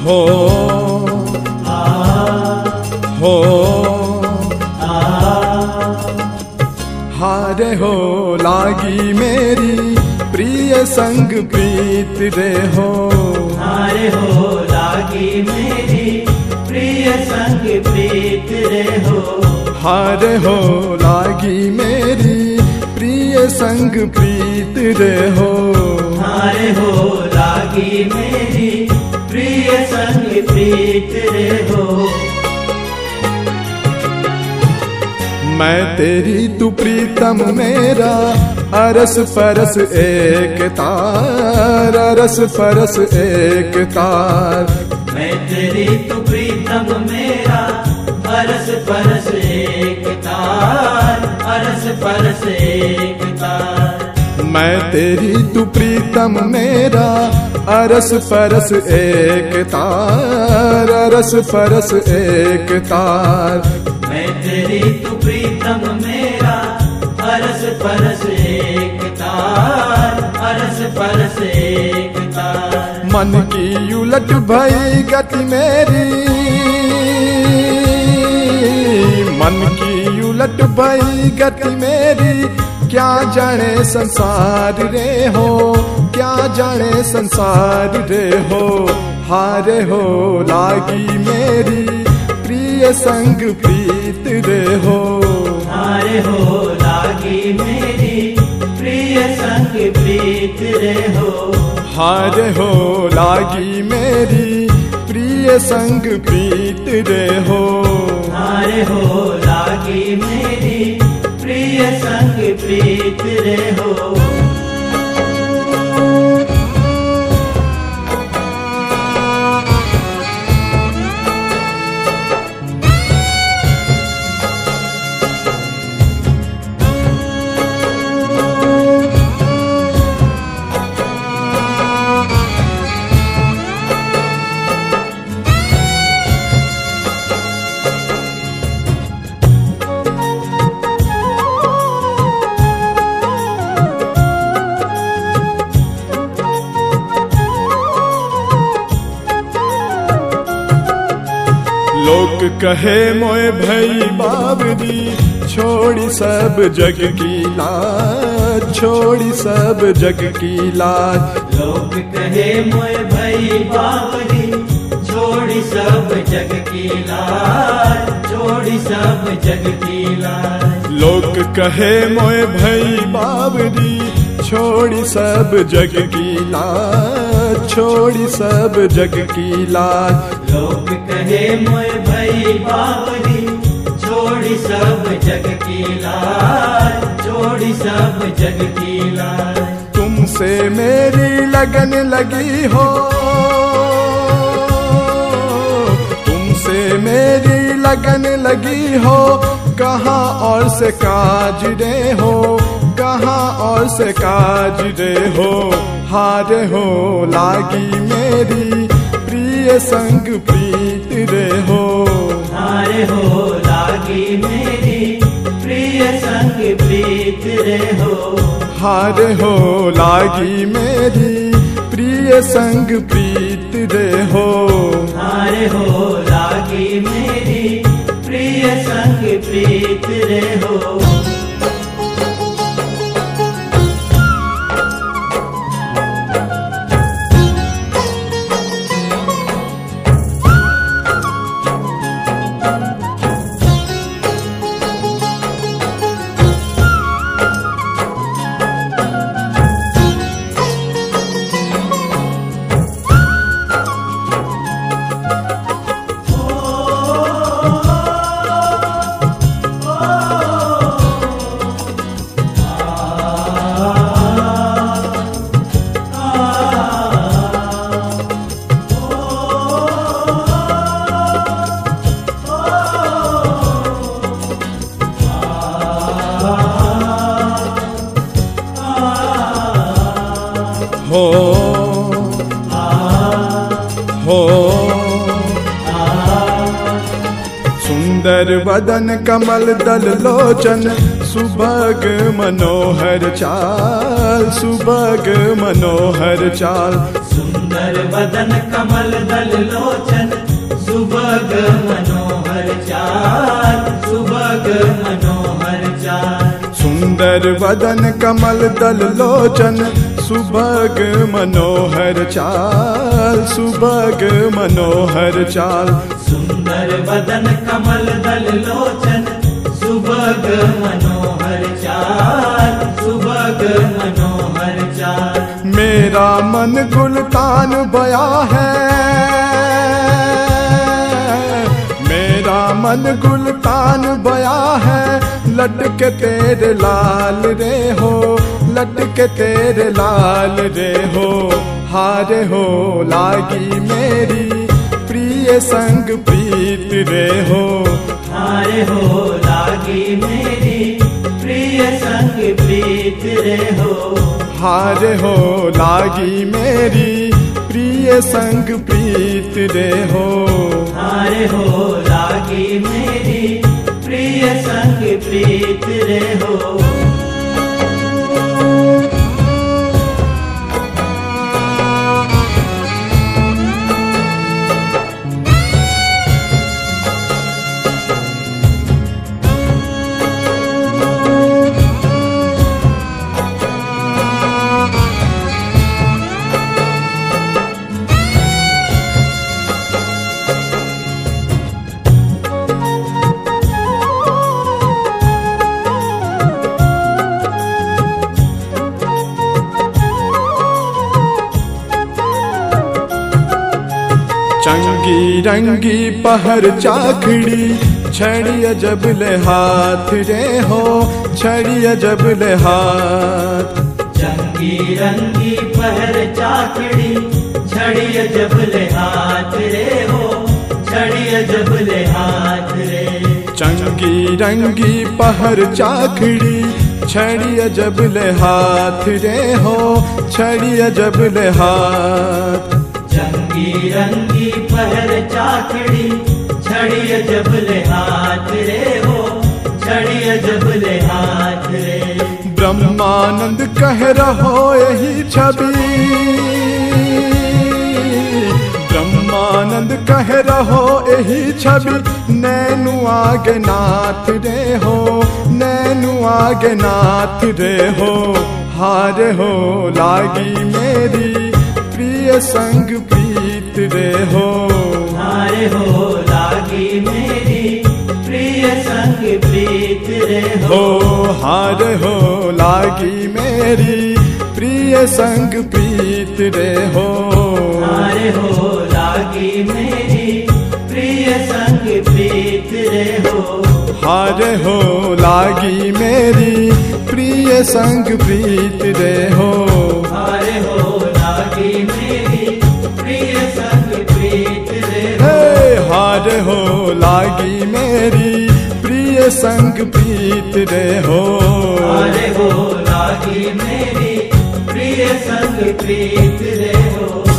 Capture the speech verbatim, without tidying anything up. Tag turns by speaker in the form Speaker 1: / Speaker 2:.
Speaker 1: हो हो हारे हो लागी मेरी प्रिय संग प्रीत रे हो।
Speaker 2: हारे हो लागी मेरी प्रिय संग प्रीत रे हो।
Speaker 1: हारे हो लागी मेरी प्रिय संग प्रीत रे हो।
Speaker 2: हारे हो लागी मेरी प्रिय संग प्रीत रे हो।
Speaker 1: मैं तेरी तू प्रीतम मेरा अरस परस एक तार, अरस परस एक तार।
Speaker 2: मैं तेरी तू प्रीतम मेरा अरस परस एक तार, अरस परस एक तार।
Speaker 1: मैं तेरी तू प्रीतम मेरा अरस परस एक तार, अरस परस एक तार।
Speaker 2: मैं तेरी तू प्रीतम मेरा अरस परस एक तार, अरस परस एक तार।
Speaker 1: मन की उलट भई गति मेरी, मन की उलट भई गति मेरी। क्या जाने संसार रे हो, क्या जाने संसार रे हो। हारे हो लागी मेरी प्रिय संग प्रीत रे हो।
Speaker 2: हारे हो लागी मेरी प्रिय संग प्रीत रे हो।
Speaker 1: हारे हो लागी मेरी प्रिय संग प्रीत रे हो।
Speaker 2: हारे हो लागी मेरी प्रिय संग प्रीत रे हो।
Speaker 1: लोक कहे मोए भई बावरी, छोड़ी सब जग की लाज, छोड़ी सब जग की लाज।
Speaker 2: लोक कहे मोए भई बावरी, छोड़ी सब जग की लाज, छोड़ी सब जग की लाज।
Speaker 1: लोक कहे मोए भई बावरी, छोड़ी सब जग की लाज, छोड़ी सब जग की लाज।
Speaker 2: लोग कहे मोए भई बावरी, छोड़ी सब जग की लाज, छोड़ी सब जग की लाज।
Speaker 1: तुमसे मेरी लगन लगी हो, तुमसे मेरी लगन लगी हो। कहाँ और से काज रे हो, कहाँ और से काज रे हो। हारे हो लागी मेरी प्रिय संग प्रीत रे हो।
Speaker 2: हारे हो लागी मेरी प्रिय संग प्रीत रे हो।
Speaker 1: हारे हो लागी मेरी प्रिय संग प्रीत रे हो।
Speaker 2: हारे हो लागी मेरी प्रिय संग प्रीत रे हो।
Speaker 1: हो हो सुंदर सुंदर वदन कमल दल लोचन सुभग मनोहर चाल सुभग मनोहर चाल।
Speaker 2: सुंदर वदन कमल दल लोचन सुभग मनोहर चाल सुभग मनोहर चाल।
Speaker 1: सुंदर वदन कमल दल लोचन सुभग मनोहर चाल सुभग मनोहर चाल।
Speaker 2: सुंदर वदन कमल दल लोचन सुभग मनोहर चाल सुभग मनोहर चाल।
Speaker 1: मेरा मन गुलतान बया है मेरा मन गुलतान बया है लटके तेरे लाल रे हो लटके तेरे लाल रे हो। हारे हो लागी मेरी प्रिय संग प्रीत रे हो।
Speaker 2: हारे हो लागी मेरी प्रिय संग प्रीत रे हो।
Speaker 1: हारे हो लागी मेरी प्रिय संग प्रीत रे हो।
Speaker 2: हारे हो लागी मेरी प्रिय संग प्रीत रे हो।
Speaker 1: चंगी रंगी पहर चाखड़ी छड़िया जब ले हाथ रे हो छड़िया जब ले हाथ।
Speaker 2: चंगी रंगी पहर चाखड़ी छड़िया जब ले हाथ रे हो छड़िया जब ले हाथ रे।
Speaker 1: चंगी रंगी पहर चाखड़ी छड़िया जब ले हाथ रे हो छड़िया जब ले हाथ।
Speaker 2: चंगी रंगी पहर चाखड़ी छड़िया जब ले हाथ रे हो छड़िया जब ले हाथ रे।
Speaker 1: ब्रह्मानंद कह रहो यही छवि ब्रह्मानंद कह रहो यही छवि नैनु आगे नाथ रे हो नैनु आगे नाथ रे हो। हारे हो लागी मेरी प्रिय संग प्रीत रे हो।
Speaker 2: हारे हो लागी मेरी प्रिय संग प्रीत रे हो।
Speaker 1: हारे हो लागी मेरी प्रिय संग प्रीत रे हो।
Speaker 2: हारे हो लागी मेरी प्रिय संग प्रीत रे हो।
Speaker 1: हारे हो लागी मेरी प्रिय संग प्रीत रे हो।
Speaker 2: हारे हो लागी मेरी प्रिय संग प्रीत रे हो।
Speaker 1: हारे हो लागी मेरी प्रिय संग प्रीत रे हो।
Speaker 2: हारे हो लागी मेरी प्रिय संग प्रीत रे हो।